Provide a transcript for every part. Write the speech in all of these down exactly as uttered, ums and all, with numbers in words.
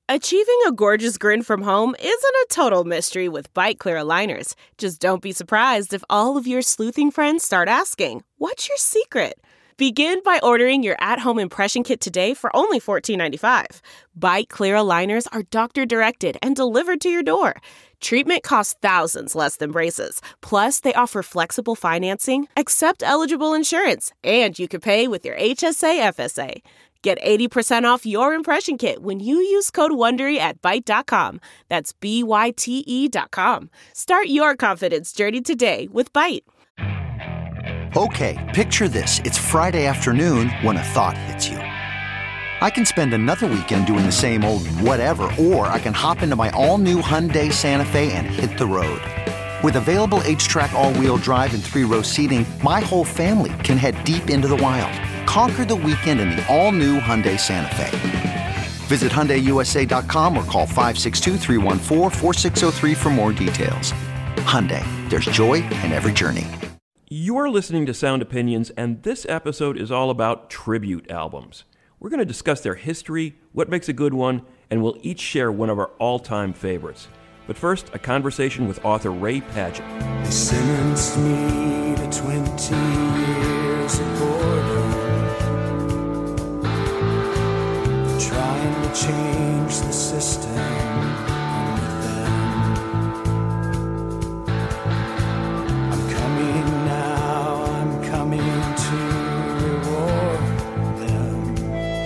Achieving a gorgeous grin from home isn't a total mystery with Byte Clear aligners. Just don't be surprised if all of your sleuthing friends start asking, "What's your secret?" Begin by ordering your at-home impression kit today for only fourteen ninety-five. Byte Clear aligners are doctor-directed and delivered to your door. Treatment costs thousands less than braces. Plus, they offer flexible financing, accept eligible insurance, and you can pay with your H S A F S A. Get eighty percent off your impression kit when you use code WONDERY at Byte dot com. That's B Y T E dot com. Start your confidence journey today with Byte. Okay, picture this. It's Friday afternoon when a thought hits you. I can spend another weekend doing the same old whatever, or I can hop into my all-new Hyundai Santa Fe and hit the road. With available H-Track all-wheel drive and three-row seating, my whole family can head deep into the wild. Conquer the weekend in the all-new Hyundai Santa Fe. Visit Hyundai U S A dot com or call five six two, three one four, four six zero three for more details. Hyundai, there's joy in every journey. You're listening to Sound Opinions, and this episode is all about tribute albums. We're going to discuss their history, what makes a good one, and we'll each share one of our all-time favorites. But first, a conversation with author Ray Padgett. They sentenced me to twenty years of boredom, trying to change the system from within. I'm coming now, I'm coming to reward them.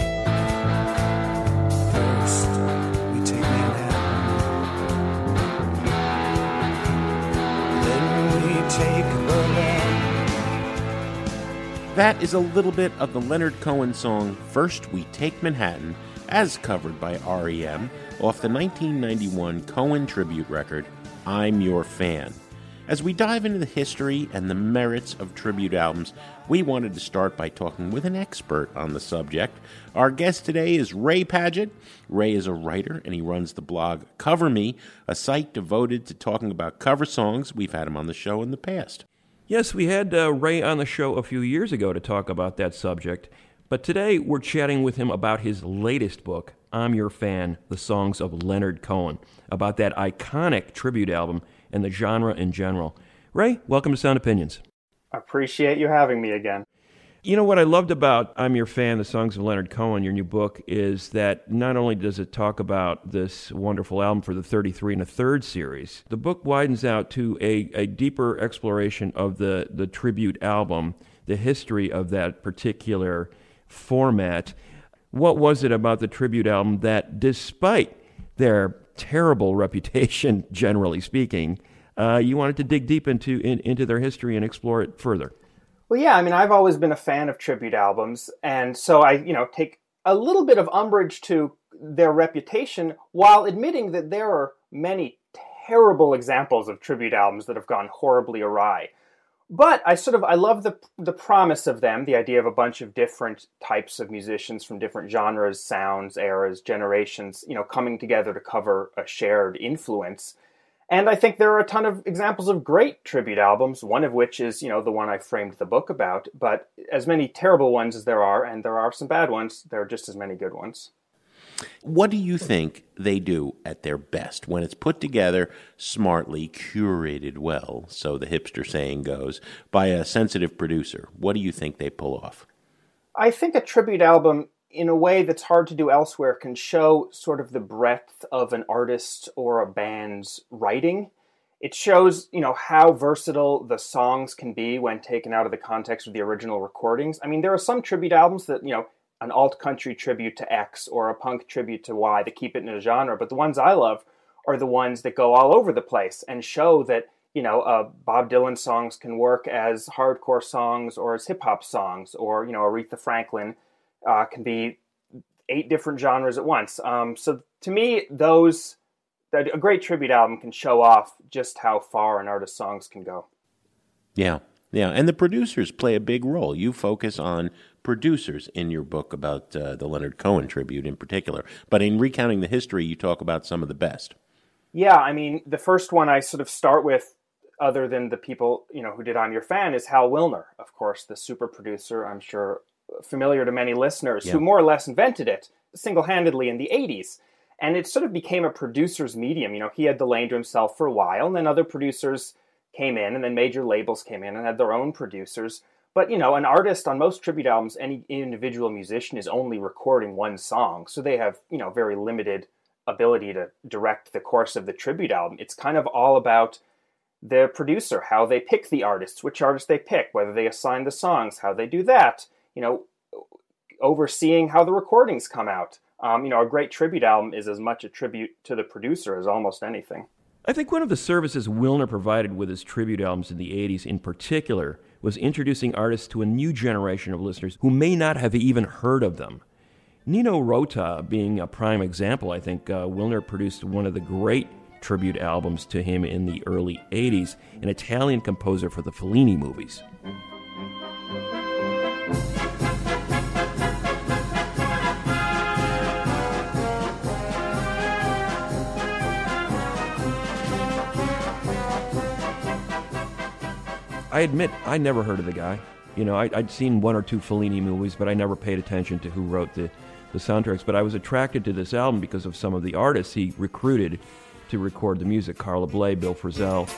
First, we take Manhattan, then we take Berlin. That is a little bit of the Leonard Cohen song First We Take Manhattan, as covered by R E M off the nineteen ninety-one Cohen tribute record, I'm Your Fan. As we dive into the history and the merits of tribute albums, we wanted to start by talking with an expert on the subject. Our guest today is Ray Padgett. Ray is a writer, and he runs the blog Cover Me, a site devoted to talking about cover songs. We've had him on the show in the past. Yes, we had uh, Ray on the show a few years ago to talk about that subject, but today we're chatting with him about his latest book, I'm Your Fan, The Songs of Leonard Cohen, about that iconic tribute album and the genre in general. Ray, welcome to Sound Opinions. Appreciate you having me again. You know what I loved about I'm Your Fan, The Songs of Leonard Cohen, your new book, is that not only does it talk about this wonderful album for the thirty-three and a third series, the book widens out to a, a deeper exploration of the, the tribute album, the history of that particular format. What was it about the tribute album that, despite their terrible reputation, generally speaking, uh, you wanted to dig deep into in, into their history and explore it further? Well, yeah, I mean, I've always been a fan of tribute albums, and so I, you know, take a little bit of umbrage to their reputation while admitting that there are many terrible examples of tribute albums that have gone horribly awry. But I sort of, I love the the promise of them, the idea of a bunch of different types of musicians from different genres, sounds, eras, generations, you know, coming together to cover a shared influence. And I think there are a ton of examples of great tribute albums, one of which is, you know, the one I framed the book about. But as many terrible ones as there are, and there are some bad ones, there are just as many good ones. What do you think they do at their best when it's put together smartly, curated well, so the hipster saying goes, by a sensitive producer? What do you think they pull off? I think a tribute album, in a way that's hard to do elsewhere, can show sort of the breadth of an artist or a band's writing. It shows, you know, how versatile the songs can be when taken out of the context of the original recordings. I mean, there are some tribute albums that, you know, an alt-country tribute to X or a punk tribute to Y that keep it in a genre, but the ones I love are the ones that go all over the place and show that, you know, uh, Bob Dylan songs can work as hardcore songs or as hip-hop songs, or, you know, Aretha Franklin uh, can be eight different genres at once. Um, so to me, those, a great tribute album can show off just how far an artist's songs can go. Yeah, yeah, and the producers play a big role. You focus on producers in your book about uh, the Leonard Cohen tribute in particular, but in recounting the history, you talk about some of the best. Yeah, I mean, the first one I sort of start with, other than the people, you know, who did I'm Your Fan, is Hal Wilner, of course, the super producer, I'm sure familiar to many listeners, yeah. who more or less invented it single-handedly in the eighties. And it sort of became a producer's medium. You know, he had the lane to himself for a while, and then other producers came in, and then major labels came in and had their own producers. But, you know, an artist on most tribute albums, any individual musician is only recording one song. So they have, you know, very limited ability to direct the course of the tribute album. It's kind of all about the producer, how they pick the artists, which artists they pick, whether they assign the songs, how they do that, you know, overseeing how the recordings come out. Um, you know, a great tribute album is as much a tribute to the producer as almost anything. I think one of the services Wilner provided with his tribute albums in the eighties in particular was introducing artists to a new generation of listeners who may not have even heard of them. Nino Rota being a prime example, I think uh, Wilner produced one of the great tribute albums to him in the early eighties, an Italian composer for the Fellini movies. I admit, I never heard of the guy. You know, I, I'd seen one or two Fellini movies, but I never paid attention to who wrote the, the soundtracks. But I was attracted to this album because of some of the artists he recruited to record the music. Carla Bley, Bill Frisell.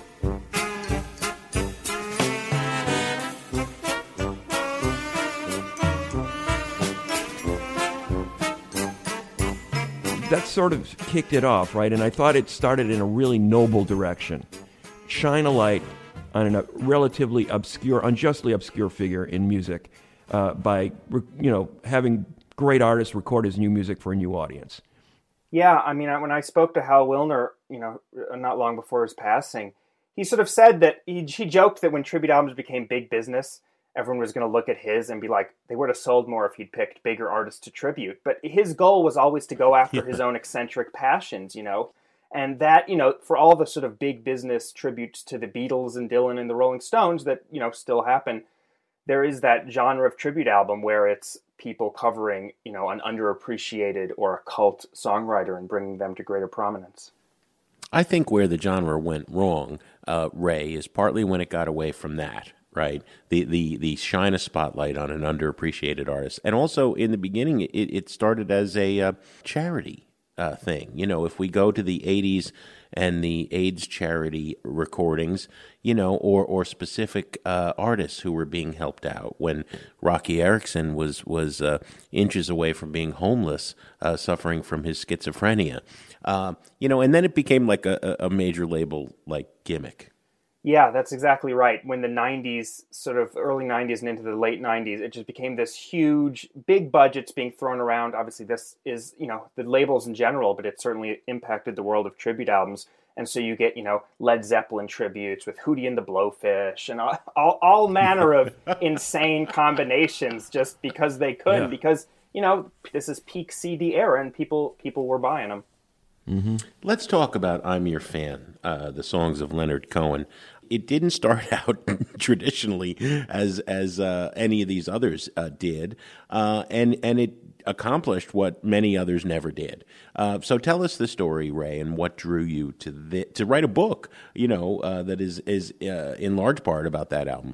That sort of kicked it off, right? And I thought it started in a really noble direction. Shine a light on a relatively obscure, unjustly obscure figure in music uh, by, you know, having great artists record his new music for a new audience. Yeah, I mean, when I spoke to Hal Wilner, you know, not long before his passing, he sort of said that he, he joked that when tribute albums became big business, everyone was going to look at his and be like, they would have sold more if he'd picked bigger artists to tribute. But his goal was always to go after his own eccentric passions, you know. And that, you know, for all the sort of big business tributes to the Beatles and Dylan and the Rolling Stones that, you know, still happen, there is that genre of tribute album where it's people covering, you know, an underappreciated or a cult songwriter and bringing them to greater prominence. I think where the genre went wrong, uh, Ray, is partly when it got away from that, right? The the the shine a spotlight on an underappreciated artist. And also, in the beginning, it, it started as a uh, charity Uh, thing. You know, if we go to the eighties and the AIDS charity recordings, you know, or or specific uh, artists who were being helped out when Rocky Erickson was was uh, inches away from being homeless, uh, suffering from his schizophrenia, uh, you know, and then it became like a, a major label like gimmick. Yeah, that's exactly right. When the nineties, sort of early nineties and into the late nineties, it just became this huge, big budgets being thrown around. Obviously, this is, you know, the labels in general, but it certainly impacted the world of tribute albums. And so you get, you know, Led Zeppelin tributes with Hootie and the Blowfish and all, all, all manner of insane combinations just because they could, yeah. because, you know, this is peak C D era and people people were buying them. Mm-hmm. Let's talk about I'm Your Fan, uh, the songs of Leonard Cohen. It didn't start out traditionally as as uh, any of these others uh, did, uh, and and it accomplished what many others never did. Uh, so tell us the story, Ray, and what drew you to the, to write a book, you know, uh, that is is uh, in large part about that album.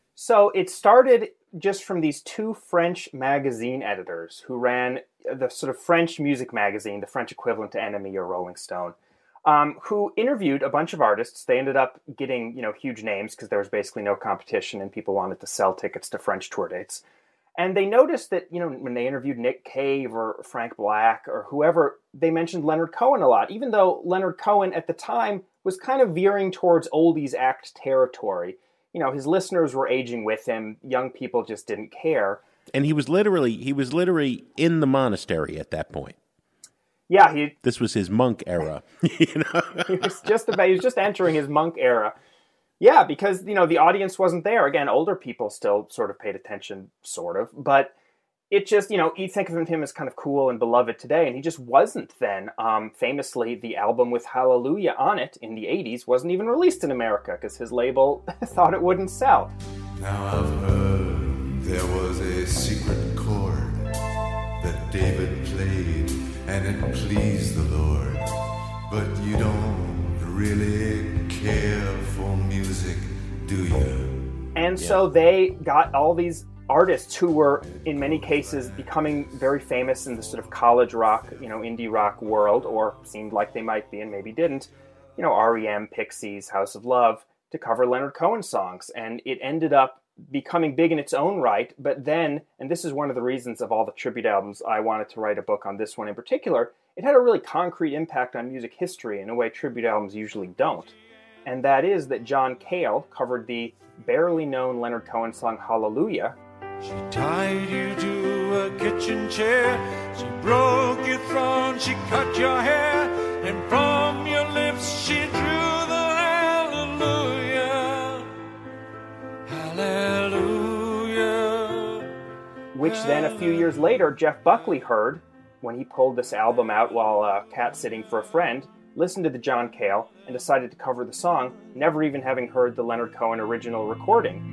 So it started just from these two French magazine editors who ran the sort of French music magazine, the French equivalent to N M E or Rolling Stone, um, who interviewed a bunch of artists. They ended up getting, you know, huge names because there was basically no competition and people wanted to sell tickets to French tour dates. And they noticed that, you know, when they interviewed Nick Cave or Frank Black or whoever, they mentioned Leonard Cohen a lot, even though Leonard Cohen at the time was kind of veering towards oldies act territory. You know, his listeners were aging with him. Young people just didn't care. And he was literally he was literally in the monastery at that point. Yeah, he. This was his monk era. You know? he was just about. He was just entering his monk era. Yeah, because you know the audience wasn't there. Again, older people still sort of paid attention, sort of, but it just, you know, you think of him as kind of cool and beloved today, and he just wasn't then. Um, famously, the album with Hallelujah on it in the eighties wasn't even released in America because his label thought it wouldn't sell. Now I've heard there was a secret chord that David played, and it pleased the Lord. But you don't really care for music, do you? And yeah. so they got all these artists who were, in many cases, becoming very famous in the sort of college rock, you know, indie rock world, or seemed like they might be and maybe didn't, you know, R E M, Pixies, House of Love, to cover Leonard Cohen songs. And it ended up becoming big in its own right, but then, and this is one of the reasons of all the tribute albums I wanted to write a book on this one in particular, it had a really concrete impact on music history in a way tribute albums usually don't. And that is that John Cale covered the barely known Leonard Cohen song Hallelujah. She tied you to a kitchen chair, she broke your throne, she cut your hair, and from your lips she drew the hallelujah, hallelujah. Which then a few years later, Jeff Buckley heard when he pulled this album out while uh, cat-sitting for a friend, listened to the John Cale, and decided to cover the song, never even having heard the Leonard Cohen original recording.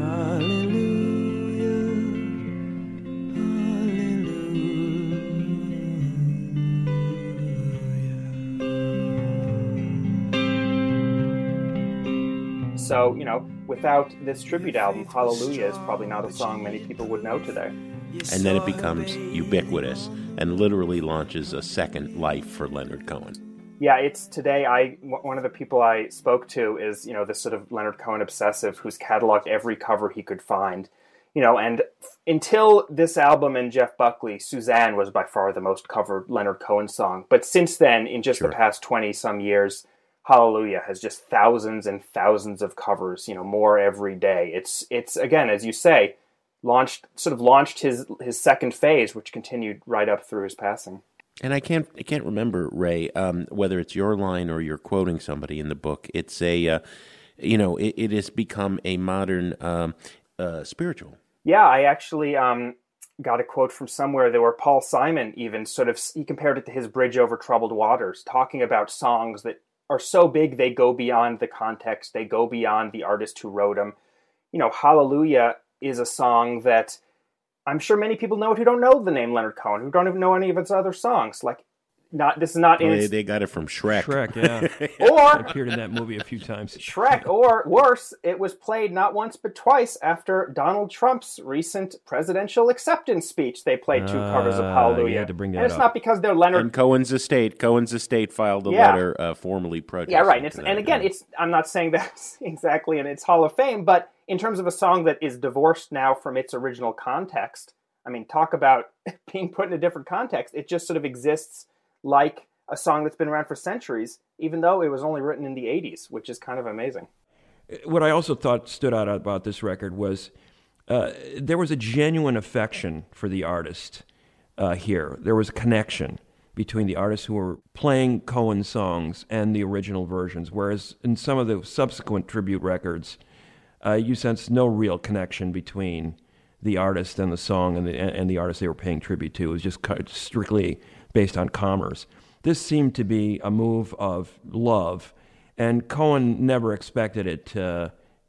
So, you know, without this tribute album, Hallelujah is probably not a song many people would know today. And then it becomes ubiquitous and literally launches a second life for Leonard Cohen. Yeah, it's today, I, one of the people I spoke to is, you know, this sort of Leonard Cohen obsessive who's cataloged every cover he could find. You know, and until this album and Jeff Buckley, Suzanne was by far the most covered Leonard Cohen song. But since then, in just sure. the past twenty-some years, Hallelujah has just thousands and thousands of covers, you know, more every day. It's, it's again, as you say, launched sort of launched his his second phase, which continued right up through his passing. And I can't I can't remember, Ray, um, whether it's your line or you're quoting somebody in the book. It's a, uh, you know, it, it has become a modern um, uh, spiritual. Yeah, I actually um, got a quote from somewhere there where Paul Simon even sort of, he compared it to his Bridge Over Troubled Waters, talking about songs that are so big they go beyond the context, they go beyond the artist who wrote them. You know, Hallelujah is a song that I'm sure many people know it who don't know the name Leonard Cohen, who don't even know any of its other songs. Like, not this is not in. They, they got it from Shrek. Shrek, yeah. Or it appeared in that movie a few times. Shrek, or worse, it was played not once but twice after Donald Trump's recent presidential acceptance speech. They played two uh, covers of Hallelujah. You had to bring that and it's up. not because they're Leonard. And Cohen's estate, Cohen's estate filed a yeah. letter uh, formally protesting. Yeah, right. And, it's, that, and again, yeah. it's I'm not saying that's exactly in its Hall of Fame, but in terms of a song that is divorced now from its original context, I mean, talk about being put in a different context. It just sort of exists like a song that's been around for centuries, even though it was only written in the eighties, which is kind of amazing. What I also thought stood out about this record was uh, there was a genuine affection for the artist uh, here. There was a connection between the artists who were playing Cohen songs and the original versions, whereas in some of the subsequent tribute records, uh, you sense no real connection between the artist and the song and the and the artist they were paying tribute to. It was just strictly based on commerce. This seemed to be a move of love, and Cohen never expected it to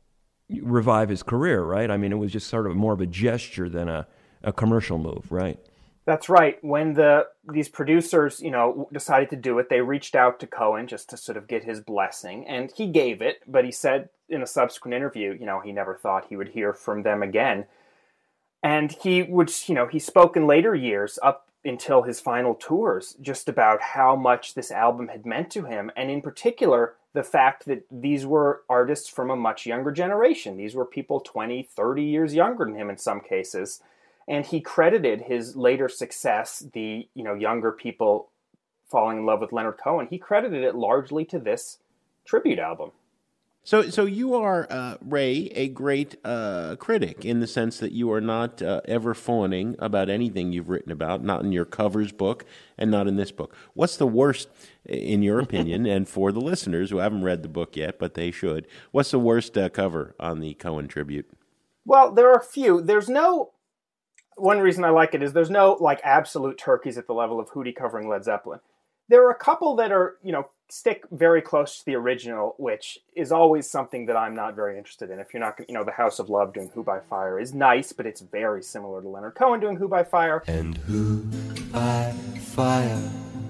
revive his career, right? I mean, it was just sort of more of a gesture than a, a commercial move, right? That's right. When the these producers, you know, decided to do it, they reached out to Cohen just to sort of get his blessing, and he gave it, but he said in a subsequent interview, you know, he never thought he would hear from them again. And he would, you know, he spoke in later years, up until his final tours, just about how much this album had meant to him, and in particular, the fact that these were artists from a much younger generation. These were people twenty, thirty years younger than him in some cases, and he credited his later success, the, you know, younger people falling in love with Leonard Cohen, he credited it largely to this tribute album. So, so you are, uh, Ray, a great uh, critic in the sense that you are not uh, ever fawning about anything you've written about, not in your covers book and not in this book. What's the worst, in your opinion, and for the listeners who haven't read the book yet, but they should, what's the worst uh, cover on the Cohen tribute? Well, there are a few. There's no, one reason I like it is there's no, like, absolute turkeys at the level of Hootie covering Led Zeppelin. There are a couple that are, you know, stick very close to the original, which is always something that I'm not very interested in. If you're not, you know, the House of Love doing Who by Fire is nice, but it's very similar to Leonard Cohen doing Who by Fire. And who by fire,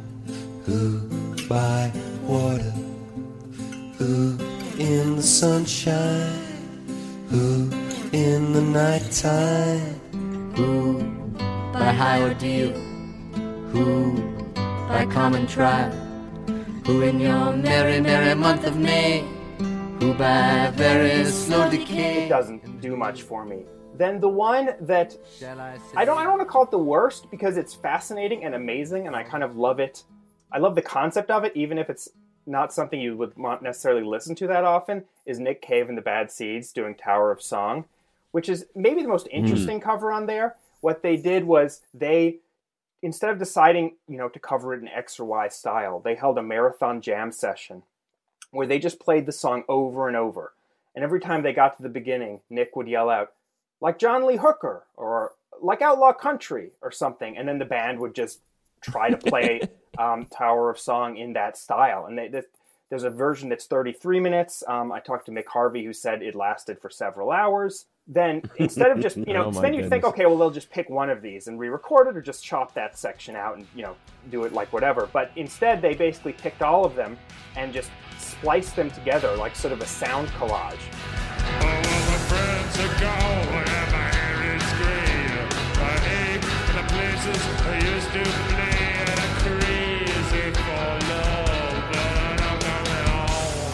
who by water, who in the sunshine, who in the nighttime. Who by high ordeal, who by common trial, who in your merry, merry month of May, who by very slow decay. It doesn't do much for me. Then the one that I don't I don't want to call it the worst because it's fascinating and amazing and I kind of love it. I love the concept of it, even if it's not something you would not necessarily listen to that often, is Nick Cave and the Bad Seeds doing Tower of Song, which is maybe the most interesting mm. cover on there. What they did was they, instead of deciding, you know, to cover it in X or Y style, they held a marathon jam session where they just played the song over and over. And every time they got to the beginning, Nick would yell out, like John Lee Hooker, or like Outlaw Country, or something. And then the band would just try to play um, Tower of Song in that style. And they, they, there's a version that's thirty-three minutes. Um, I talked to Mick Harvey, who said it lasted for several hours. Then instead of just, you know, oh then you think, okay, well, they'll just pick one of these and re-record it or just chop that section out and, you know, do it like whatever. But instead, they basically picked all of them and just spliced them together like sort of a sound collage. All my friends are gone and my hair is gray. I ache in the places I used to play and I'm crazy for love, but I don't know it all.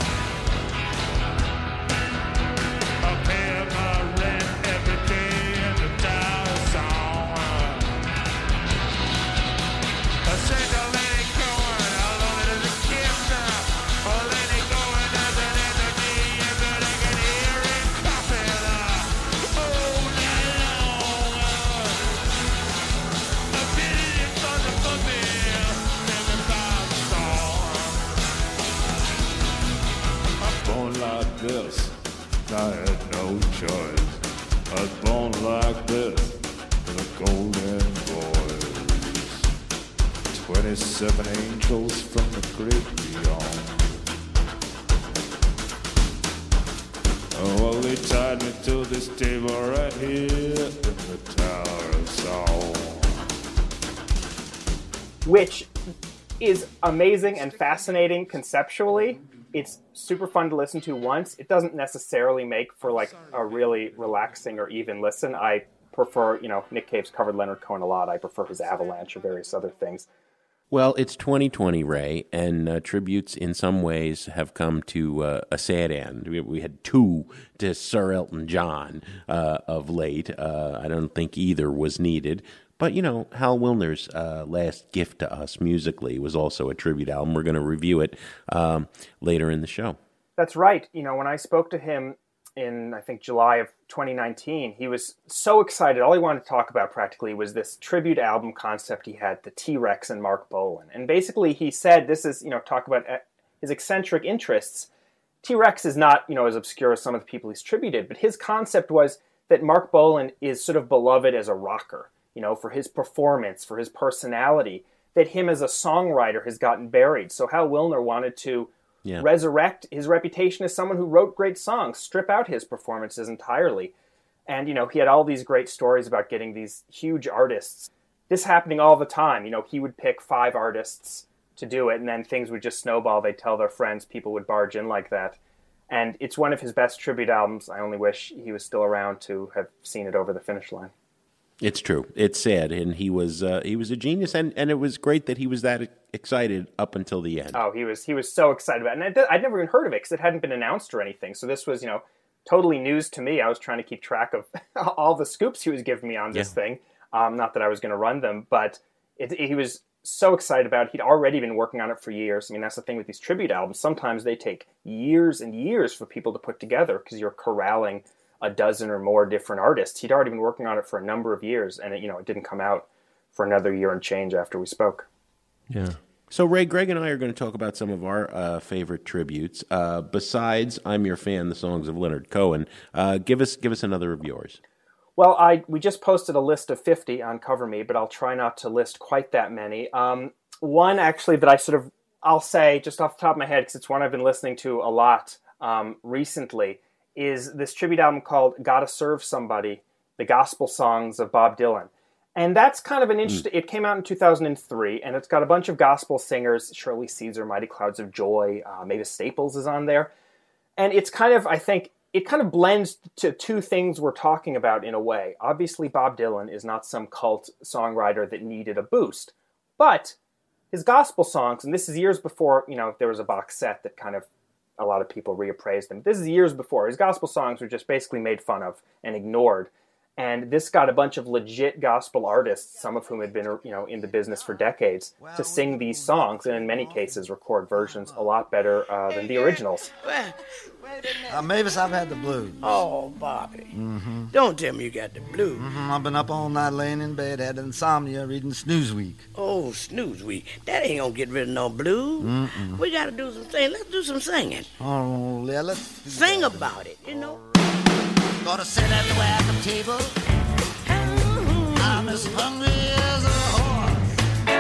I pay my rent every day in the Tower Song. I said to let it go and I love it as a gift now. I let it go and as an energy, but I can hear it popping up all night long. A billion tons of fuzzy in the Tower Song. I'm born like this, I had no choice. I was born like this, with a golden voice. Twenty-seven angels from the great beyond. Oh, well, they tied me to this table right here in the Tower of Song. Which is amazing and fascinating conceptually. It's super fun to listen to once. It doesn't necessarily make for like a really relaxing or even listen. I prefer, you know, Nick Cave's covered Leonard Cohen a lot. I prefer his Avalanche or various other things. Well, it's twenty twenty, Ray, and uh, tributes in some ways have come to uh, a sad end. We, we had two to Sir Elton John uh, of late. Uh, I don't think either was needed. But, you know, Hal Wilner's uh, last gift to us musically was also a tribute album. We're going to review it um, later in the show. That's right. You know, when I spoke to him in, I think, July of twenty nineteen, he was so excited. All he wanted to talk about practically was this tribute album concept he had, the T-Rex and Mark Bolan. And basically he said, this is, you know, talk about his eccentric interests. T-Rex is not, you know, as obscure as some of the people he's tributed, but his concept was that Mark Bolan is sort of beloved as a rocker, you know, for his performance, for his personality, that him as a songwriter has gotten buried. So Hal Wilner wanted to yeah. resurrect his reputation as someone who wrote great songs, strip out his performances entirely. And, you know, he had all these great stories about getting these huge artists. This happening all the time. You know, he would pick five artists to do it, and then things would just snowball. They'd tell their friends, people would barge in like that. And it's one of his best tribute albums. I only wish he was still around to have seen it over the finish line. It's true. It's sad, and he was uh, he was a genius, and, and it was great that he was that excited up until the end. Oh, he was he was so excited about it, and I'd never even heard of it because it hadn't been announced or anything. So this was, you know, totally news to me. I was trying to keep track of all the scoops he was giving me on this yeah. thing. Um, not that I was going to run them, but it, he was so excited about it. He'd already been working on it for years. I mean, that's the thing with these tribute albums. Sometimes they take years and years for people to put together because you're corralling a dozen or more different artists. He'd already been working on it for a number of years, and it, you know, it didn't come out for another year and change after we spoke. Yeah. So, Ray, Greg and I are going to talk about some of our uh, favorite tributes. Uh, besides I'm Your Fan, the songs of Leonard Cohen, uh, give us give us another of yours. Well, I we just posted a list of fifty on Cover Me, but I'll try not to list quite that many. Um, one, actually, that I sort of, I'll say just off the top of my head, because it's one I've been listening to a lot um, recently, is this tribute album called Gotta Serve Somebody, the Gospel Songs of Bob Dylan. And that's kind of an interesting, mm. it came out in two thousand three, and it's got a bunch of gospel singers, Shirley Caesar, Mighty Clouds of Joy, uh, Mavis Staples is on there. And it's kind of, I think, it kind of blends to two things we're talking about in a way. Obviously, Bob Dylan is not some cult songwriter that needed a boost, but his gospel songs, and this is years before, you know, there was a box set that kind of a lot of people reappraised them. This is years before. His gospel songs were just basically made fun of and ignored. And this got a bunch of legit gospel artists, some of whom had been, you know, in the business for decades, to sing these songs, and in many cases record versions a lot better uh, than the originals. Uh, Mavis, I've had the blues. Oh, Bobby. Mm-hmm. Don't tell me you got the blues. Mm-hmm. I've been up all night laying in bed, had insomnia, reading Snooze Week. Oh, Snooze Week. That ain't gonna get rid of no blues. Mm-mm. We gotta do some singing. Let's do some singing. Oh, yeah, let's sing about it, you know. Gonna sit at the welcome table. I'm as hungry as a horse.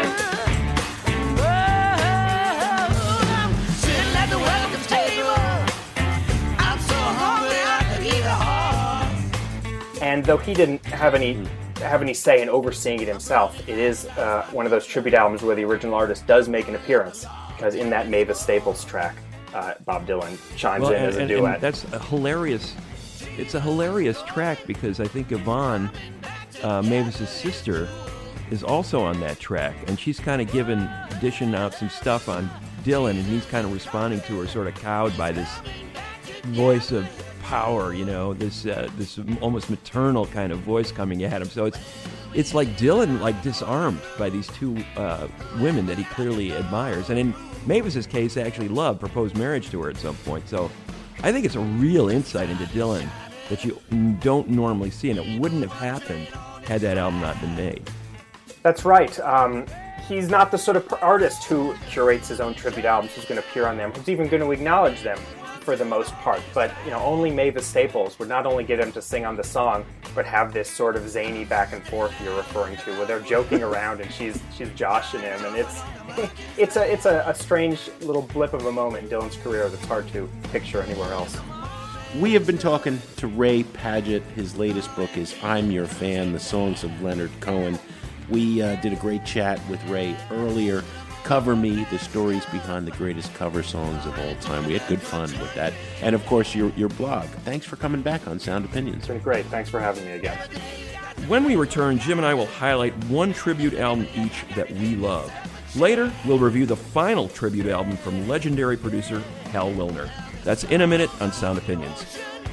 Oh, sitting at the welcome table. I'm so hungry I could eat a horse. And though he didn't have any have any say in overseeing it himself, it is uh, one of those tribute albums where the original artist does make an appearance, because in that Mavis Staples track, uh, Bob Dylan chimes well, in and, as a and, duet. And that's a hilarious. It's a hilarious track because I think Yvonne, uh, Mavis's sister, is also on that track, and she's kind of given, dishing out some stuff on Dylan, and he's kind of responding to her, sort of cowed by this voice of power, you know, this uh, this almost maternal kind of voice coming at him. So it's it's like Dylan, like disarmed by these two uh, women that he clearly admires, and in Mavis's case, actually loved, proposed marriage to her at some point. So I think it's a real insight into Dylan that you don't normally see, and it wouldn't have happened had that album not been made. That's right. Um, he's not the sort of artist who curates his own tribute albums, who's going to appear on them, who's even going to acknowledge them for the most part. But, you know, only Mavis Staples would not only get him to sing on the song, but have this sort of zany back and forth you're referring to, where they're joking around and she's she's joshing him, and it's it's a it's a, a strange little blip of a moment in Dylan's career that's hard to picture anywhere else. We have been talking to Ray Padgett. His latest book is I'm Your Fan, The Songs of Leonard Cohen. We uh, did a great chat with Ray earlier. Cover Me, the stories behind the greatest cover songs of all time. We had good fun with that. And, of course, your your blog. Thanks for coming back on Sound Opinions. It's been great. Thanks for having me again. When we return, Jim and I will highlight one tribute album each that we love. Later, we'll review the final tribute album from legendary producer Hal Wilner. That's in a minute on Sound Opinions.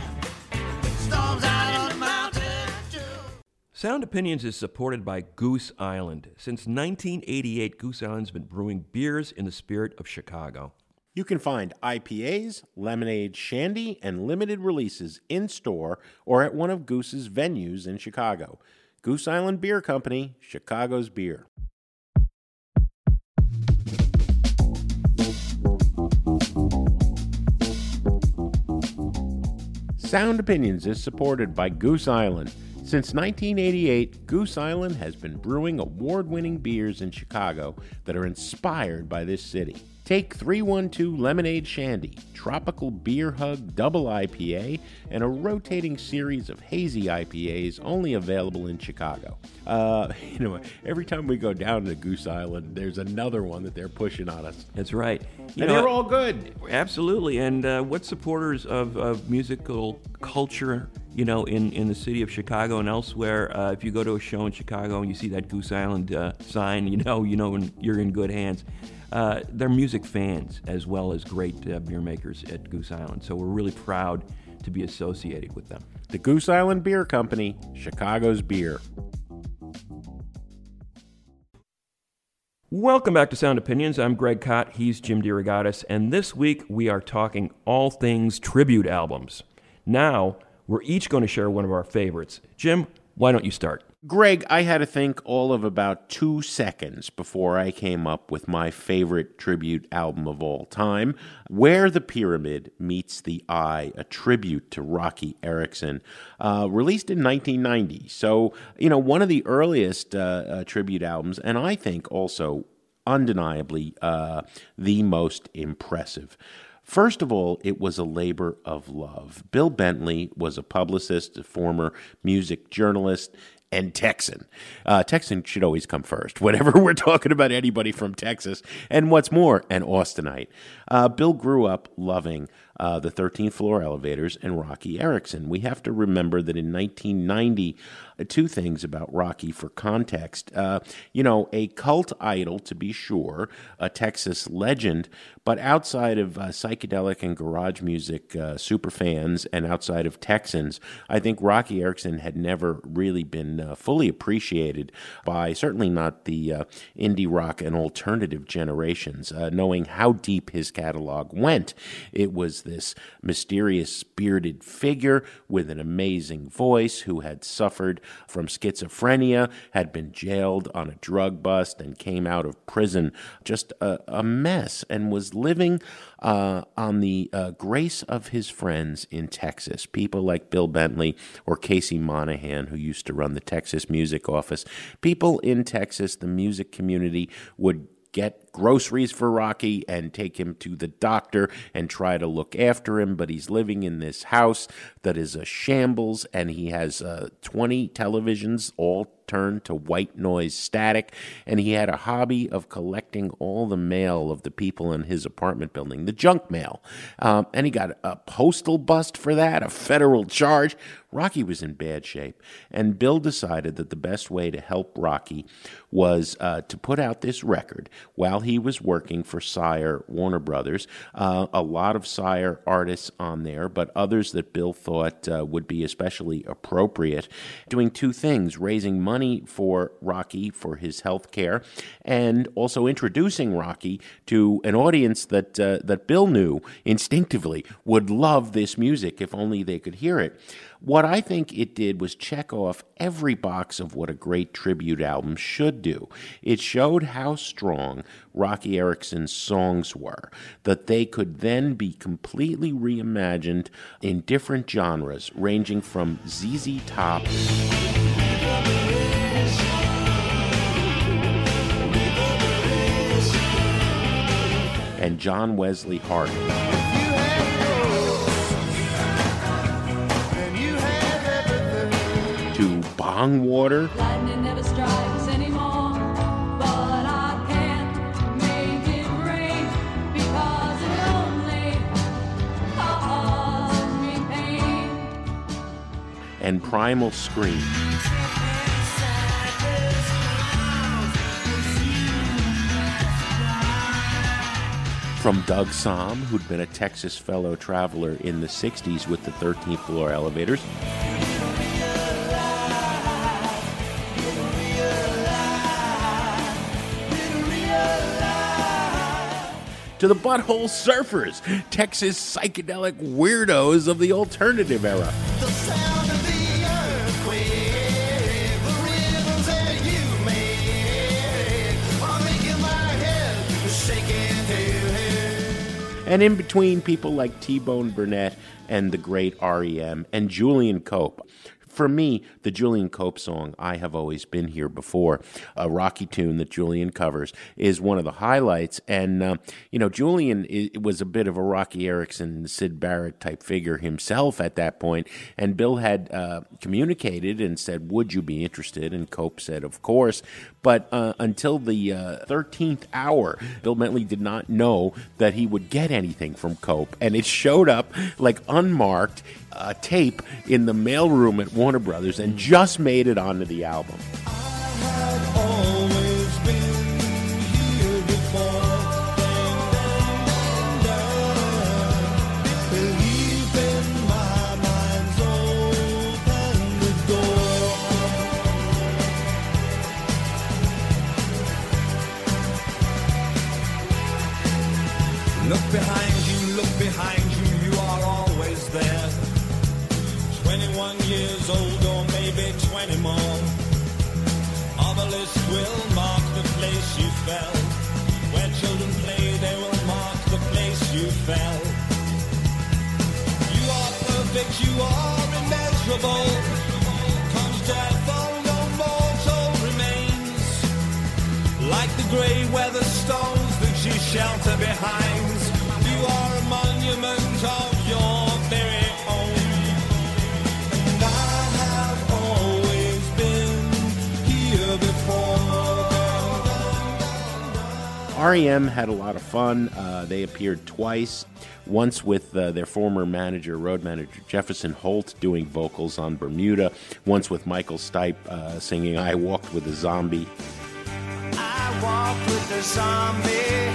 Sound Opinions is supported by Goose Island. Since nineteen eighty-eight, Goose Island's been brewing beers in the spirit of Chicago. You can find I P As, lemonade, shandy, and limited releases in-store or at one of Goose's venues in Chicago. Goose Island Beer Company, Chicago's beer. Sound Opinions is supported by Goose Island. Since nineteen eighty-eight, Goose Island has been brewing award-winning beers in Chicago that are inspired by this city. Take three one two Lemonade Shandy, Tropical Beer Hug Double I P A, and a rotating series of hazy I P As only available in Chicago. Uh, you know, every time we go down to Goose Island, there's another one that they're pushing on us. That's right. You and know, they're all good. Absolutely. And uh, what supporters of, of musical culture, you know, in, in the city of Chicago and elsewhere, uh, if you go to a show in Chicago and you see that Goose Island uh, sign, you know, you know you're in good hands. Uh, they're music fans as well as great uh, beer makers at Goose Island. So we're really proud to be associated with them. The Goose Island Beer Company, Chicago's beer. Welcome back to Sound Opinions. I'm Greg Kot. He's Jim DeRogatis. And this week we are talking all things tribute albums. Now, we're each going to share one of our favorites. Jim, why don't you start? Greg, I had to think all of about two seconds before I came up with my favorite tribute album of all time, Where the Pyramid Meets the Eye, a tribute to Rocky Erickson, uh, released in nineteen ninety. So, you know, one of the earliest uh, uh, tribute albums, and I think also undeniably uh, the most impressive. First of all, it was a labor of love. Bill Bentley was a publicist, a former music journalist, and Texan. Uh, Texan should always come first whenever we're talking about anybody from Texas. And what's more, an Austinite. Uh, Bill grew up loving uh, the thirteenth Floor Elevators and Rocky Erickson. We have to remember that in nineteen ninety, uh, two things about Rocky for context. Uh, you know, a cult idol, to be sure, a Texas legend, but outside of uh, psychedelic and garage music uh, superfans and outside of Texans, I think Rocky Erickson had never really been uh, fully appreciated by certainly not the uh, indie rock and alternative generations, uh, knowing how deep his catalog went. It was this mysterious, spirited figure with an amazing voice who had suffered from schizophrenia, had been jailed on a drug bust, and came out of prison just a, a mess, and was living uh, on the uh, grace of his friends in Texas. People like Bill Bentley or Casey Monahan, who used to run the Texas Music Office. People in Texas, the music community, would get groceries for Rocky and take him to the doctor and try to look after him, but he's living in this house that is a shambles, and he has uh, twenty televisions all turned to white noise static, and he had a hobby of collecting all the mail of the people in his apartment building, the junk mail, um, and he got a postal bust for that, a federal charge. Rocky was in bad shape, and Bill decided that the best way to help Rocky was uh, to put out this record while he was working for Sire Warner Brothers. Uh, a lot of Sire artists on there, but others that Bill thought uh, would be especially appropriate, doing two things: raising money for Rocky for his health care, and also introducing Rocky to an audience that uh, that Bill knew instinctively would love this music if only they could hear it. What I think it did was check off every box of what a great tribute album should do. It showed how strong Rocky Erickson's songs were, that they could then be completely reimagined in different genres, ranging from Z Z Top and John Wesley Harding. To Bong Water. Lightning never strikes anymore, but I can't make it rain because it only causes me pain. And Primal Scream. From Doug Sahm, who'd been a Texas fellow traveler in the sixties with the thirteenth Floor Elevators. To the Butthole Surfers, Texas psychedelic weirdos of the alternative era. The sound of the earthquake, the rhythms that you make are making my head shake into. And in between, people like T-Bone Burnett and the great R E M and Julian Cope. For me, the Julian Cope song, I Have Always Been Here Before, a Rocky tune that Julian covers, is one of the highlights. And, uh, you know, Julian is, was a bit of a Rocky Erickson, Syd Barrett type figure himself at that point. And Bill had uh, communicated and said, would you be interested? And Cope said, of course. But uh, until the uh, thirteenth hour, Bill Bentley did not know that he would get anything from Cope. And it showed up like unmarked uh, tape in the mailroom at Warner Brothers and just made it onto the album. Look behind you, look behind you, you are always there. twenty-one years old or maybe twenty more. Obelisk will mark the place you fell. Where children play, they will mark the place you fell. You are perfect, you are immeasurable. Comes death, all no mortal remains. Like the grey weather stones that you shelter behind. You are a monument of your very own. And I have always been here before. R E M had a lot of fun. Uh, they appeared twice, once with uh, their former manager, road manager Jefferson Holt, doing vocals on Bermuda, once with Michael Stipe uh, singing I Walked with a Zombie. I walk with the zombie.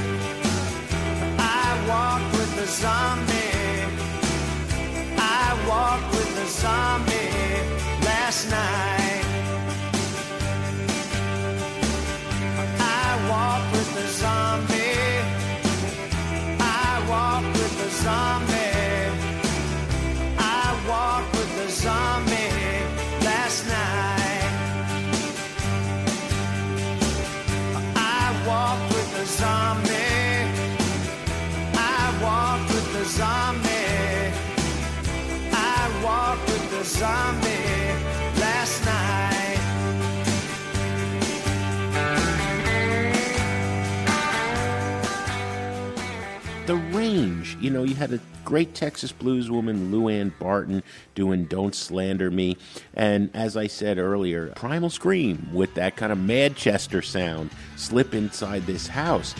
I walk with the zombie. I walked with the zombie last night. I walked with the zombie. I walked with the zombie. I walked with the zombie last night. I walked with the zombie. I walked with the zombie. I walked with the zombie last night. The range, you know, you had a great Texas blues woman, Luann Barton, doing Don't Slander Me. And as I said earlier, Primal Scream with that kind of Manchester sound slip inside this house.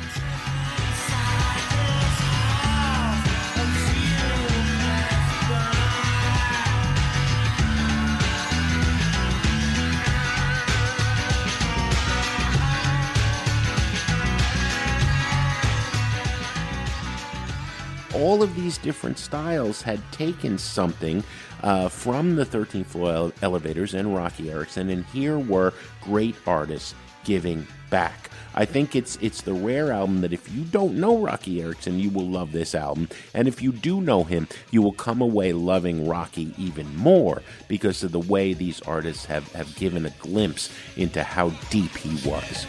All of these different styles had taken something uh, from the thirteenth Floor Elevators and Rocky Erickson, and here were great artists giving back. I think it's it's the rare album that if you don't know Rocky Erickson, you will love this album. And if you do know him, you will come away loving Rocky even more because of the way these artists have, have given a glimpse into how deep he was.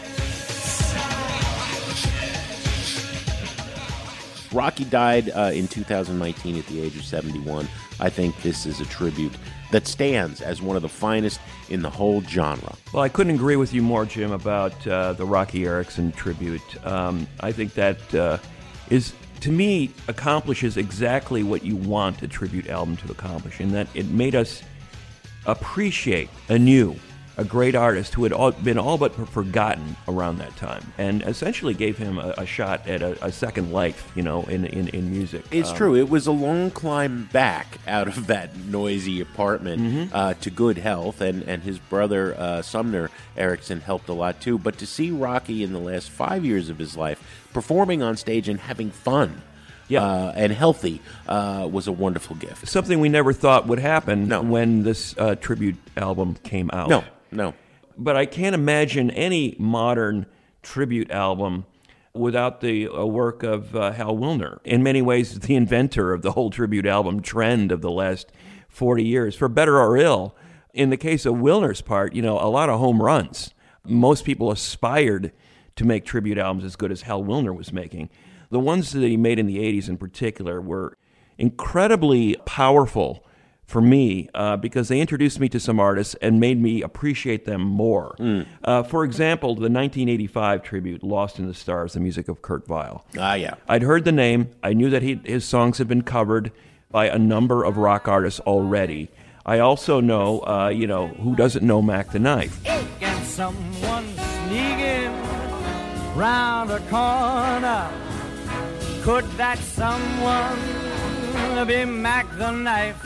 Rocky died uh, in two thousand nineteen at the age of seventy-one. I think this is a tribute that stands as one of the finest in the whole genre. Well, I couldn't agree with you more, Jim, about uh, the Rocky Erickson tribute. Um, I think that uh, is, to me, accomplishes exactly what you want a tribute album to accomplish, in that it made us appreciate anew a great artist who had all, been all but forgotten around that time, and essentially gave him a, a shot at a, a second life, you know, in in, in music. It's um, true. It was a long climb back out of that noisy apartment mm-hmm. uh, to good health, and, and his brother uh, Sumner Erickson helped a lot too. But to see Rocky in the last five years of his life performing on stage and having fun, Yeah. Uh, and healthy uh, was a wonderful gift. Something we never thought would happen no. when this uh, tribute album came out. No, no. But I can't imagine any modern tribute album without the uh, work of uh, Hal Willner. In many ways, the inventor of the whole tribute album trend of the last forty years, for better or ill. In the case of Willner's part, you know, a lot of home runs. Most people aspired to make tribute albums as good as Hal Willner was making. The ones that he made in the eighties in particular were incredibly powerful for me uh, because they introduced me to some artists and made me appreciate them more. Mm. Uh, for example, the nineteen eighty-five tribute, Lost in the Stars, the music of Kurt Weill. Ah, yeah. I'd heard the name. I knew that he, his songs had been covered by a number of rock artists already. I also know, uh, you know, who doesn't know Mac the Knife? Can someone sneaking round a corner? Could that someone be Mac the Knife?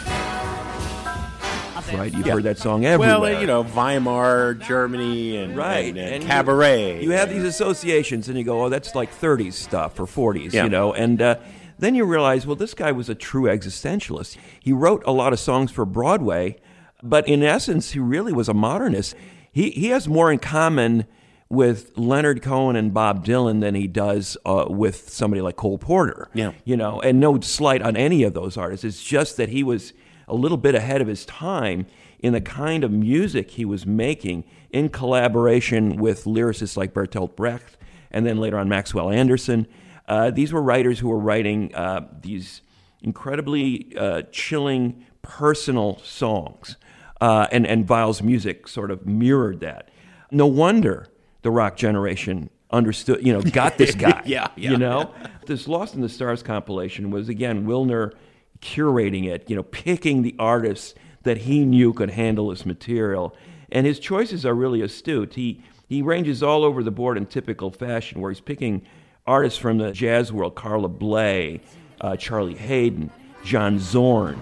Right, you've Yeah. heard that song everywhere. Well, you know, Weimar, Germany, and, right. and, and And Cabaret. You, you have these associations, and you go, oh, that's like thirties stuff or forties, Yeah. you know. And uh, then you realize, well, this guy was a true existentialist. He wrote a lot of songs for Broadway, but in essence, he really was a modernist. He he has more in common with Leonard Cohen and Bob Dylan than he does uh, with somebody like Cole Porter. Yeah. You know, and no slight on any of those artists. It's just that he was a little bit ahead of his time in the kind of music he was making in collaboration with lyricists like Bertolt Brecht and then later on Maxwell Anderson. Uh, these were writers who were writing uh, these incredibly uh, chilling, personal songs. Uh, and, and Weill's music sort of mirrored that. No wonder the rock generation understood, you know, got this guy. yeah, yeah, you know? This Lost in the Stars compilation was, again, Willner curating it, you know, picking the artists that he knew could handle his material. And his choices are really astute. He He ranges all over the board in typical fashion, where he's picking artists from the jazz world: Carla Bley, uh, Charlie Haydn, John Zorn.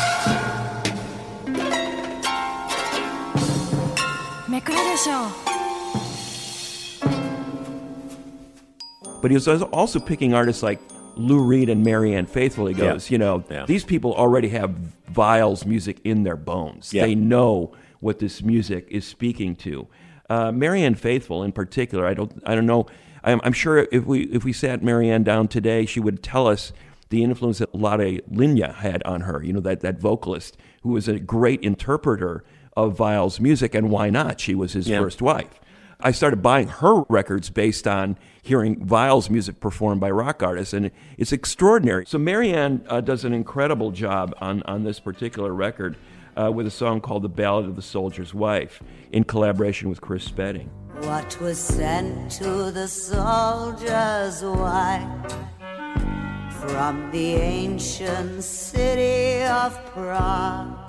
But he was also picking artists like Lou Reed and Marianne Faithfull. He goes, Yeah. you know, Yeah. these people already have Viles music in their bones. Yeah. They know what this music is speaking to. Uh, Marianne Faithfull, in particular, I don't, I don't know. I'm, I'm sure if we if we sat Marianne down today, she would tell us the influence that Lotte Lenya had on her. You know, that that vocalist who was a great interpreter of Viles music, and why not? She was his Yeah. first wife. I started buying her records based on hearing Viles music performed by rock artists, and it's extraordinary. So Marianne uh, does an incredible job on, on this particular record uh, with a song called The Ballad of the Soldier's Wife in collaboration with Chris Spedding. What was sent to the soldier's wife from the ancient city of Prague?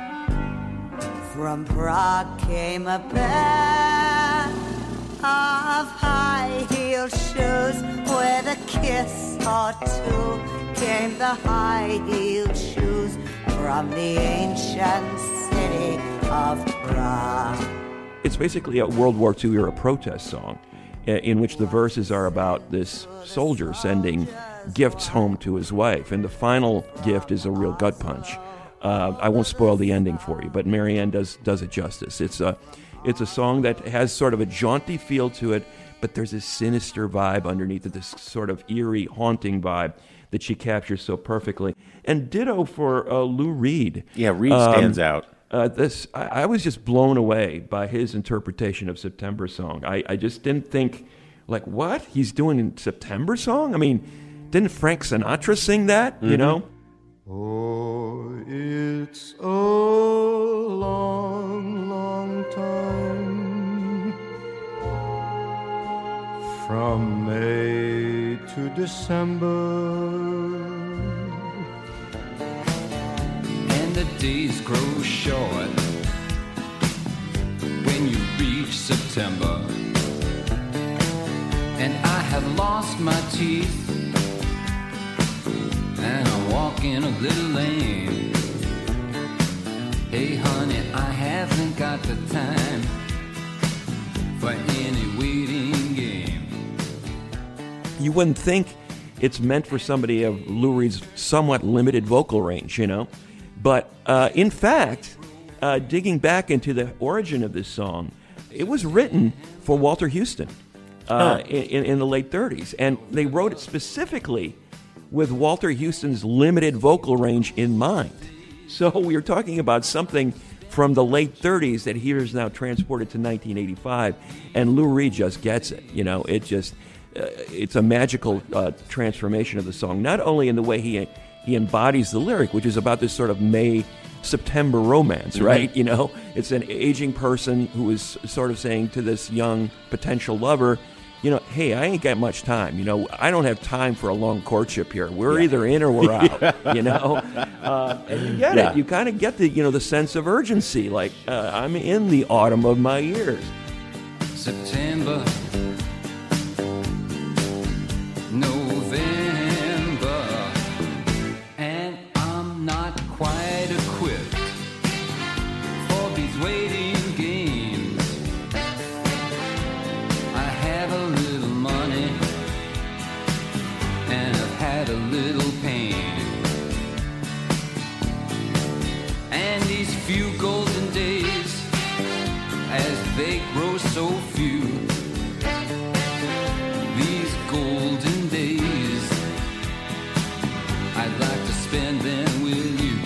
From Prague came a pair of high-heeled shoes with a kiss or two. Came the high-heeled shoes from the ancient city of Prague. It's basically a World War Two era protest song uh, in which the verses are about this soldier sending gifts home to his wife, and the final gift is a real gut punch. Uh, I won't spoil the ending for you, but Marianne does does it justice. It's a it's a song that has sort of a jaunty feel to it, but there's this sinister vibe underneath it, this sort of eerie, haunting vibe that she captures so perfectly. And ditto for uh, Lou Reed. Yeah, Reed Um, stands out. Uh, this I, I was just blown away by his interpretation of September Song. I, I just didn't think, like, what? He's doing a September Song? I mean, didn't Frank Sinatra sing that, you Mhm. know? Oh, it's a long, long time from May to December, and the days grow short when you reach September, and I have lost my teeth, and I walk in a little lane. Hey honey, I haven't got the time for any waiting game. You wouldn't think it's meant for somebody of Lou Reed's somewhat limited vocal range, you know? But uh, in fact, uh, digging back into the origin of this song, it was written for Walter Houston uh, Huh. in, in the late thirties. And they wrote it specifically with Walter Houston's limited vocal range in mind. So we are talking about something from the late thirties that here is now transported to nineteen eighty-five, and Lou Reed just gets it. You know, it just, uh, it's a magical uh, transformation of the song, not only in the way he he embodies the lyric, which is about this sort of May, September romance, Mhm. right? You know, it's an aging person who is sort of saying to this young potential lover, you know, hey, I ain't got much time. You know, I don't have time for a long courtship here. We're Yeah. either in or we're out, you know? Uh, and you get Yeah. it. You kind of get the, you know, the sense of urgency. Like, uh, I'm in the autumn of my years. September, November, and I'm not quite equipped for these waiting games. I have a little money, and I've had a little pain, and these few golden days, as they grow so few, these golden days, I'd like to spend them with you.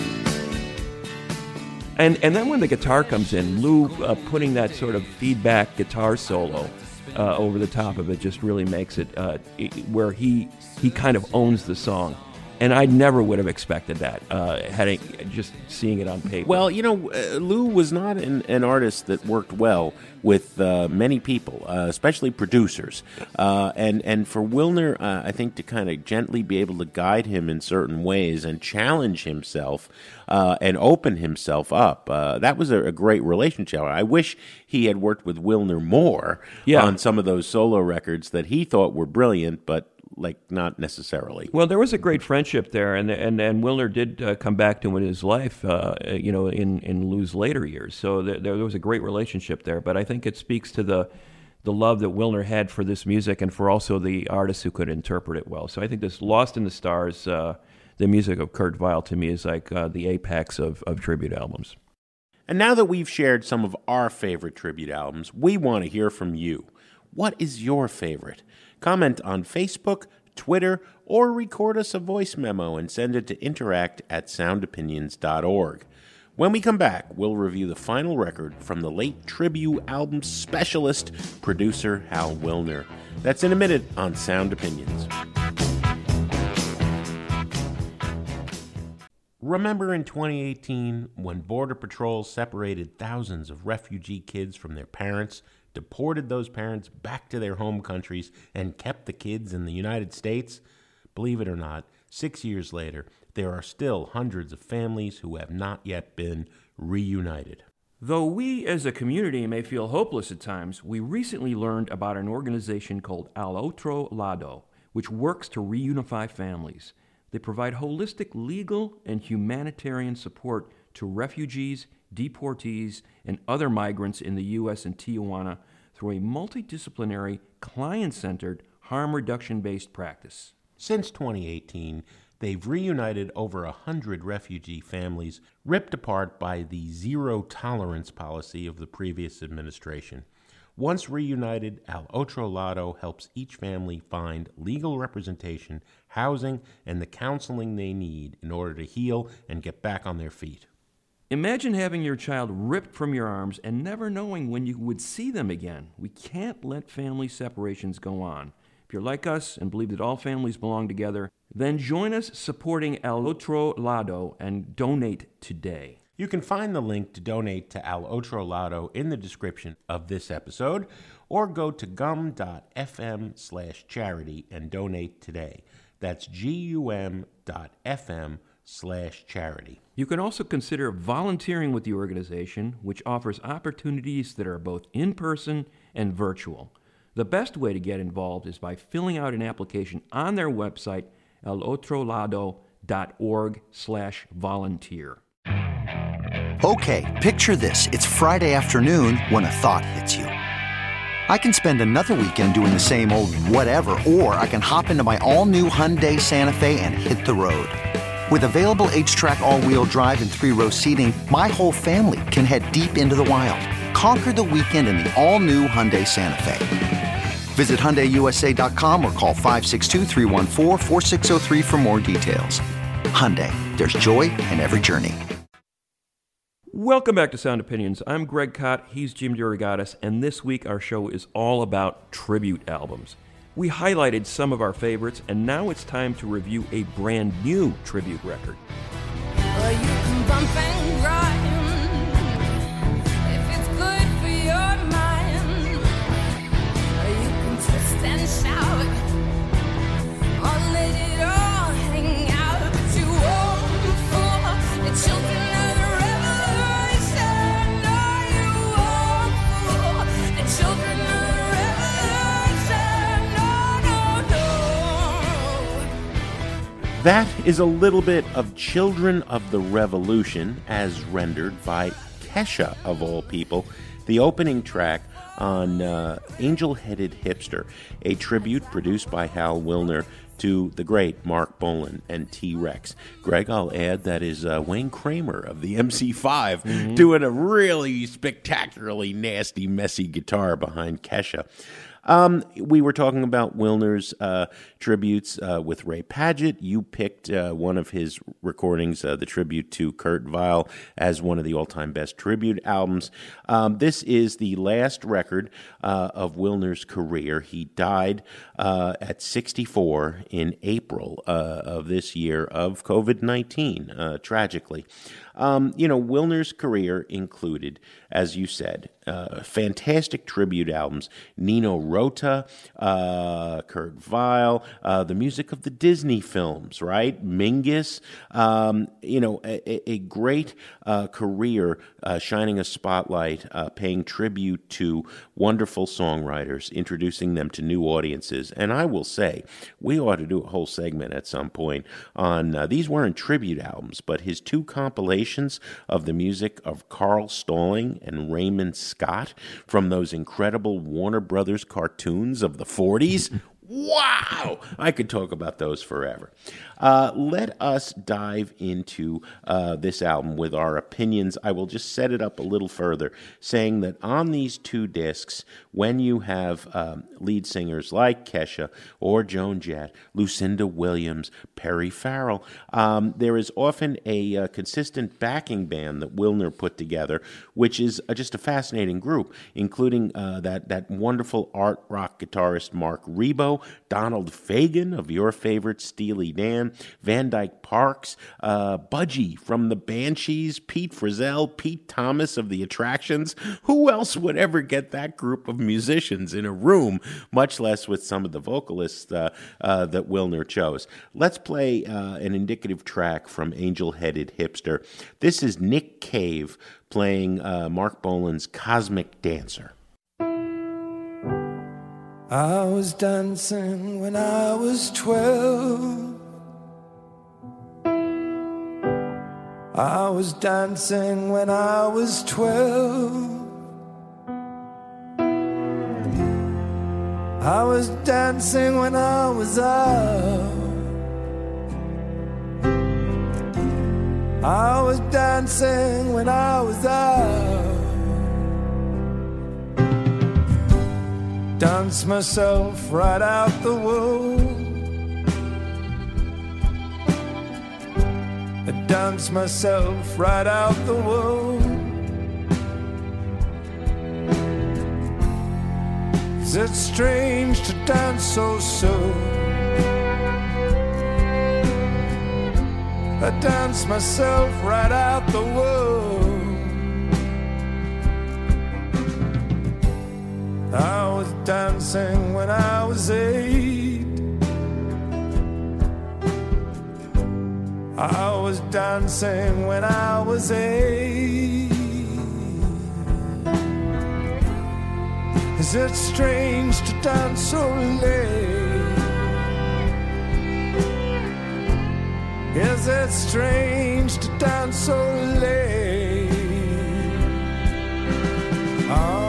And and then when the guitar comes in, Lou uh, putting that sort of feedback guitar solo uh, over the top of it just really makes it uh, it- where he he kind of owns the song. And I never would have expected that, uh, having, just seeing it on paper. Well, you know, uh, Lou was not an, an artist that worked well with uh, many people, uh, especially producers. Uh, and, and for Wilner, uh, I think to kind of gently be able to guide him in certain ways and challenge himself uh, and open himself up, uh, that was a, a great relationship. I wish he had worked with Wilner more yeah. on some of those solo records that he thought were brilliant, but like not necessarily. Well, there was a great friendship there, and and and Wilner did uh, come back to him in his life, uh, you know, in, in Lou's later years. So there, there was a great relationship there. But I think it speaks to the the love that Wilner had for this music and for also the artists who could interpret it well. So I think this Lost in the Stars, uh, the music of Kurt Weill, to me is like uh, the apex of, of tribute albums. And now that we've shared some of our favorite tribute albums, we want to hear from you. What is your favorite? Comment on Facebook, Twitter, or record us a voice memo and send it to interact at sound opinions dot org. When we come back, we'll review the final record from the late tribute album specialist, producer Hal Wilner. That's in a minute on Sound Opinions. Remember in twenty eighteen when Border Patrol separated thousands of refugee kids from their parents, deported those parents back to their home countries, and kept the kids in the United States? Believe it or not, six years later, there are still hundreds of families who have not yet been reunited. Though we as a community may feel hopeless at times, we recently learned about an organization called Al Otro Lado, which works to reunify families. They provide holistic legal and humanitarian support to refugees, deportees, and other migrants in the U S and Tijuana through a multidisciplinary, client-centered, harm reduction-based practice. Since twenty eighteen, they've reunited over a hundred refugee families ripped apart by the zero-tolerance policy of the previous administration. Once reunited, Al Otro Lado helps each family find legal representation, housing, and the counseling they need in order to heal and get back on their feet. Imagine having your child ripped from your arms and never knowing when you would see them again. We can't let family separations go on. If you're like us and believe that all families belong together, then join us supporting Al Otro Lado and donate today. You can find the link to donate to Al Otro Lado in the description of this episode, or go to gum.fm slash charity and donate today. That's gum.fm slash charity. You can also consider volunteering with the organization, which offers opportunities that are both in-person and virtual. The best way to get involved is by filling out an application on their website, alotrolado.org slash volunteer. Okay, picture this. It's Friday afternoon when a thought hits you. I can spend another weekend doing the same old whatever, or I can hop into my all-new Hyundai Santa Fe and hit the road. With available H-Track all-wheel drive and three-row seating, my whole family can head deep into the wild. Conquer the weekend in the all-new Hyundai Santa Fe. Visit Hyundai U S A dot com or call five six two, three one four, four six zero three for more details. Hyundai, there's joy in every journey. Welcome back to Sound Opinions. I'm Greg Kot, he's Jim DeRogatis, and this week our show is all about tribute albums. We highlighted some of our favorites, and now it's time to review a brand new tribute record. Well, you can bump and grind if it's good for your mind. Or you can twist and shout or let it all hang out. But you won't fool the children of the revolution. No, you won't fool the children of the revolution. No, no, no. That is a little bit of Children of the Revolution, as rendered by Kesha, of all people, the opening track on uh, Angel-Headed Hipster, a tribute produced by Hal Wilner to the great Mark Bolan and T-Rex. Greg, I'll add that is uh, Wayne Kramer of the M C five mm-hmm. doing a really spectacularly nasty, messy guitar behind Kesha. Um, we were talking about Wilner's uh, tributes uh, with Ray Padgett. You picked uh, one of his recordings, uh, the tribute to Kurt Weill, as one of the all-time best tribute albums. Um, this is the last record uh, of Wilner's career. He died uh, at sixty-four in April uh, of this year of covid nineteen, uh, tragically. Um, you know, Wilner's career included, as you said, uh, fantastic tribute albums, Nino Rota, uh, Kurt Weill, uh, the music of the Disney films, right? Mingus, um, you know, a, a great uh, career uh, shining a spotlight, uh, paying tribute to wonderful songwriters, introducing them to new audiences. And I will say, we ought to do a whole segment at some point on, uh, these weren't tribute albums, but his two compilations of the music of Carl Stalling and Raymond Scott from those incredible Warner Brothers cartoons of the forties. Wow! I could talk about those forever. Uh, let us dive into uh, this album with our opinions. I will just set it up a little further, saying that on these two discs, when you have um, lead singers like Kesha or Joan Jett, Lucinda Williams, Perry Farrell, um, there is often a uh, consistent backing band that Wilner put together, which is uh, just a fascinating group, including uh, that, that wonderful art rock guitarist Mark Rebo, Donald Fagen of your favorite Steely Dan, Van Dyke Parks, uh, Budgie from the Banshees, Pete Frizell, Pete Thomas of the Attractions. Who else would ever get that group of musicians in a room, much less with some of the vocalists uh, uh, that Wilner chose? Let's play uh, an indicative track from Angel-Headed Hipster. This is Nick Cave playing uh, Mark Bolan's Cosmic Dancer. I was dancing when I was twelve. I was dancing when I was twelve. I was dancing when I was out. I was dancing when I was out. Dance myself right out the womb. I dance myself right out the womb. Is it strange to dance so soon? I dance myself right out the womb. I was dancing when I was eight. I was dancing when I was eight. Is it strange to dance so late? Is it strange to dance so late? Oh.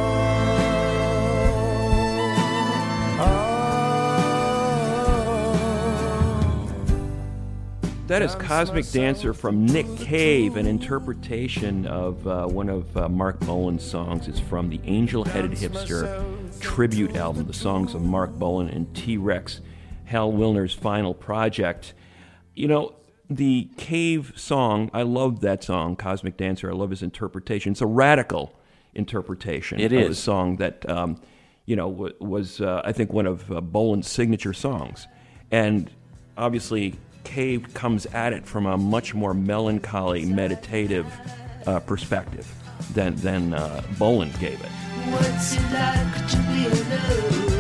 That is Cosmic Dancer from Nick Cave, an interpretation of uh, one of uh, Mark Bolan's songs. It's from the Angel-Headed Hipster tribute album, the songs of Mark Bolan and T-Rex, Hal Wilner's final project. You know, the Cave song, I love that song, Cosmic Dancer. I love his interpretation. It's a radical interpretation it of is. a song that, um, you know, w- was, uh, I think, one of uh, Bolan's signature songs. And obviously, Cave comes at it from a much more melancholy, meditative uh, perspective than than uh, Bolan gave it. What's it like to be alone?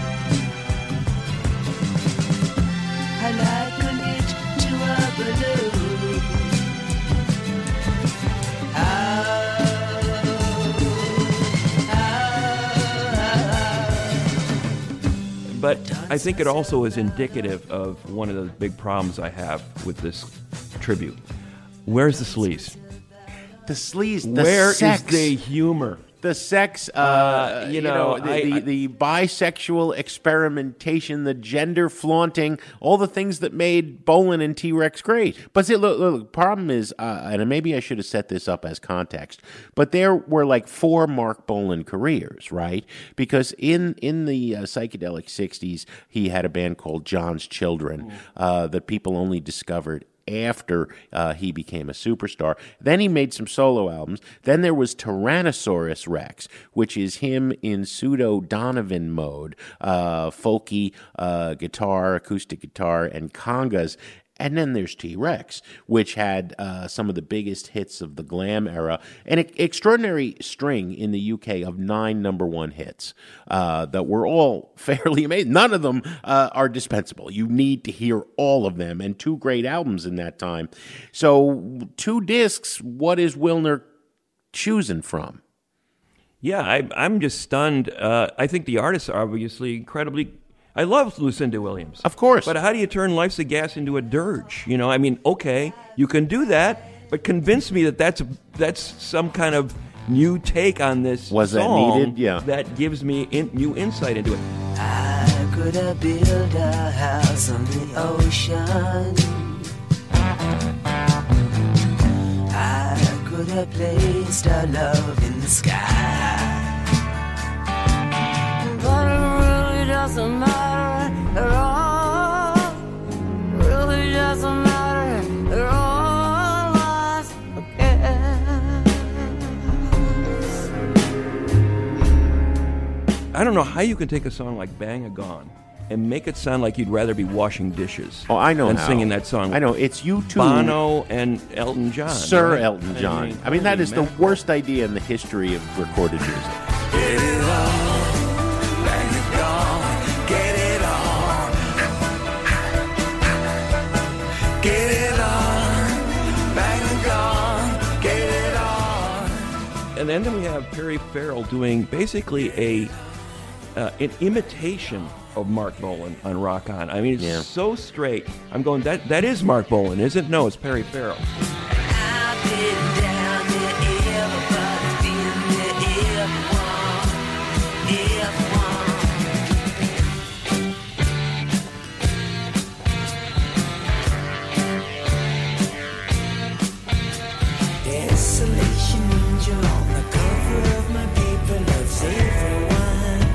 I liken it to a balloon. But I think it also is indicative of one of the big problems I have with this tribute. Where's the sleaze? The sleaze, the Where sex. is the humor? the sex, uh, Uh, you you know, know, the, I- the, I- the bisexual experimentation, the gender flaunting, all the things that made Bolan and T-Rex great. But see, look, look, problem is, uh, and maybe I should have set this up as context, but there were like four Mark Bolan careers, right? Because in in the uh, psychedelic sixties, he had a band called John's Children uh, that people only discovered after uh, he became a superstar. Then he made some solo albums. Then there was Tyrannosaurus Rex, which is him in pseudo Donovan mode, uh, folky uh, guitar, acoustic guitar, and congas. And then there's T-Rex, which had uh, some of the biggest hits of the glam era, an e- extraordinary string in the U K of nine number one hits uh, that were all fairly amazing. None of them uh, are dispensable. You need to hear all of them, and two great albums in that time. So two discs, what is Wilner choosing from? Yeah, I, I'm just stunned. Uh, I think the artists are obviously incredibly. I love Lucinda Williams. Of course. But how do you turn Life's a Gas into a dirge? You know, I mean, okay, you can do that, but convince me that that's, a, that's some kind of new take on this Was that song needed? Yeah. that gives me in, new insight into it. I could have built a house on the ocean. I could have placed our love in the sky. But it really doesn't matter at all. Really doesn't matter at all. Life's a gas. I don't know how you can take a song like Bang a Gone and make it sound like you'd rather be washing dishes. Oh, I know than how. singing that song. I know, it's you two. Bono and Elton John. Sir right? Elton John. I mean, I mean, that is the holy worst idea in the history of recorded music. Get it on, bang it gone, get it on. Get it on, bang it gone, get it on. And then we have Perry Farrell doing basically a uh, an imitation of Mark Bolan on Rock On. I mean, it's Yeah. so straight. I'm going, that that is Mark Bolan, isn't it? No, it's Perry Farrell. I've been down there, everybody's been there, everyone, everyone. Desolation angel on the cover of my paper loves everyone,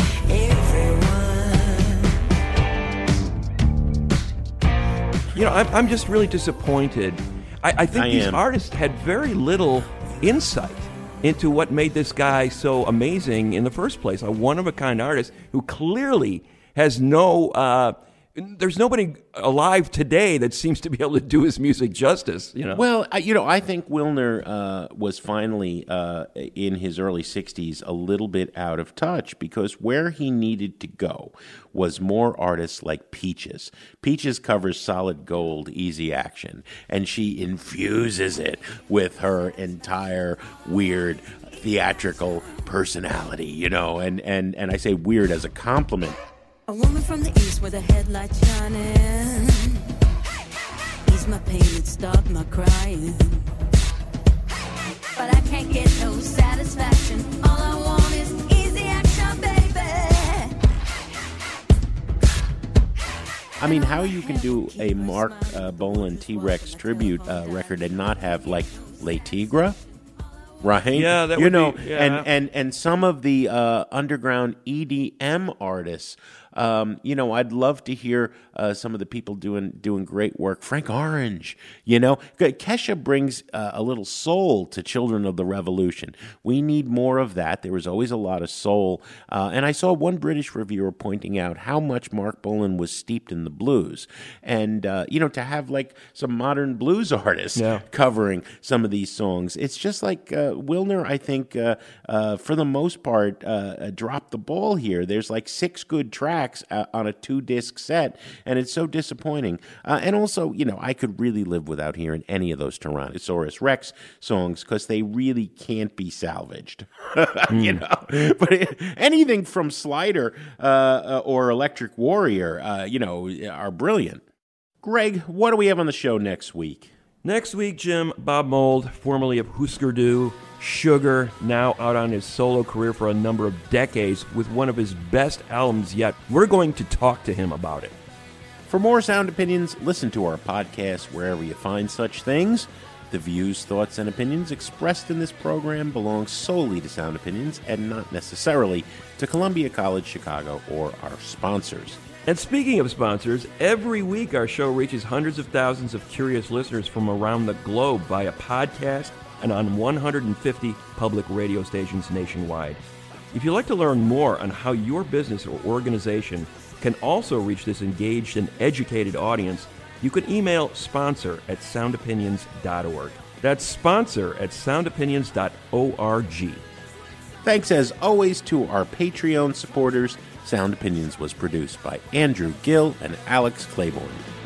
everyone. You know, I'm, I'm just really disappointed. I, I think I these am. artists had very little insight into what made this guy so amazing in the first place. A one-of-a-kind artist who clearly has no... Uh, there's nobody alive today that seems to be able to do his music justice, you know? Well, I, you know, I think Wilner uh, was finally, uh, in his early sixties, a little bit out of touch because where he needed to go was more artists like Peaches. Peaches covers Solid Gold, Easy Action, and she infuses it with her entire weird theatrical personality, you know, and, and, and I say weird as a compliment. A woman from the east with a headlight shining. Ease my pain and stop my crying. But I can't get no satisfaction. All I want is easy action, baby. I mean, how you can do a Mark uh, Bolan T-Rex tribute uh, record and not have, like, Le Tigre? Right? Yeah, that you would know, be- yeah. and, and, and some of the uh, underground E D M artists. Um, you know, I'd love to hear uh, some of the people doing doing great work. Frank Orange, you know, Kesha brings uh, a little soul to Children of the Revolution. We need more of that. There was always a lot of soul, uh, and I saw one British reviewer pointing out how much Mark Bolan was steeped in the blues, and uh, you know, to have like some modern blues artists Yeah. covering some of these songs, it's just like uh, Wilner. I think uh, uh, for the most part, uh, uh, dropped the ball here. There's like six good tracks uh, on a two-disc set, and it's so disappointing. Uh, and also, you know, I could really live without hearing any of those Tyrannosaurus Rex songs because they really can't be salvaged. You know, but it- anything from Slider uh, uh, or Electric Warrior, uh, you know, are brilliant. Greg, what do we have on the show next week? Next week, Jim, Bob Mould, formerly of Husker Du, Sugar, now out on his solo career for a number of decades with one of his best albums yet. We're going to talk to him about it. For more Sound Opinions, listen to our podcast wherever you find such things. The views, thoughts, and opinions expressed in this program belong solely to Sound Opinions and not necessarily to Columbia College Chicago or our sponsors. And speaking of sponsors, every week our show reaches hundreds of thousands of curious listeners from around the globe via podcast and on one hundred fifty public radio stations nationwide. If you'd like to learn more on how your business or organization can also reach this engaged and educated audience, you can email sponsor at sound opinions dot org. That's sponsor at sound opinions dot org. Thanks as always to our Patreon supporters. Sound Opinions was produced by Andrew Gill and Alex Claiborne.